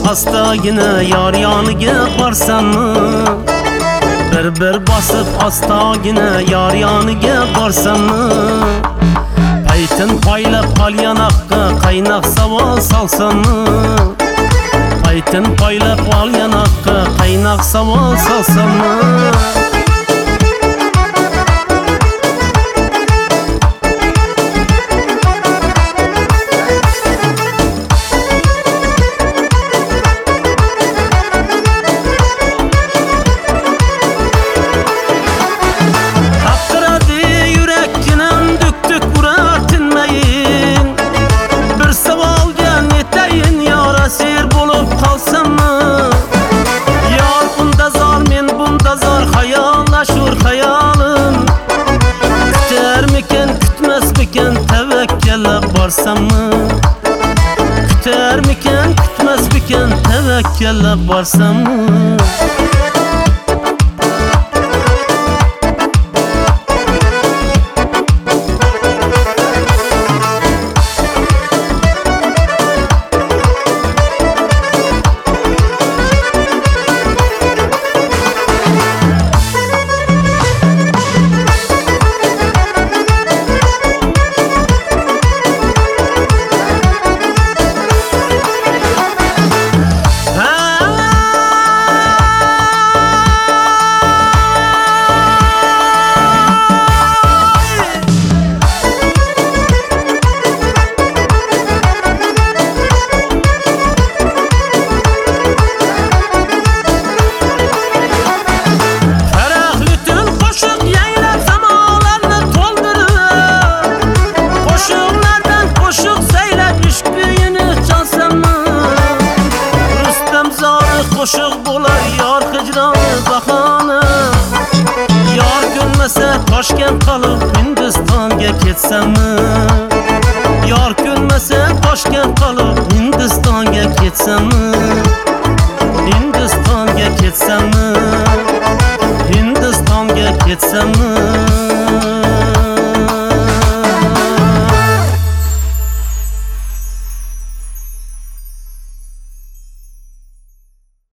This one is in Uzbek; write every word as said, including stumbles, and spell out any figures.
astagina yor yoniga borsammi? Bir bir bosib astagina yor yoniga borsammi? Paytin poylab olyanoqqa qaynoq savol solsammi? Paytin poylab olyanoqqa qaynoq savol solsammi? Borsammi? Kutarmikan, kutmasmikan, tavakkallab borsammi? Qo'shiq bo'lar yor hijroni bahona. Yor ko'nmasa Toshkent qolib Hindistonga ketsammi? Yor ko'nmasa Toshkent qolib Hindistonga ketsammi? Hindistonga ketsammi? Hindistonga ketsammi?